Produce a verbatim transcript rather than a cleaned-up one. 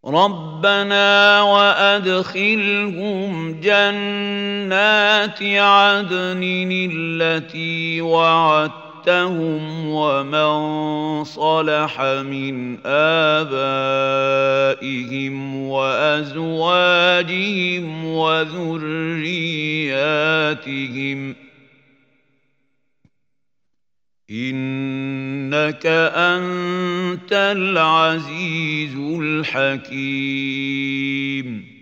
ربنا وأدخلهم جنات عدن التي وعدتهم ومن صلح من آبائهم وأزواجهم وذرياتهم إنك أنت العزيز الحكيم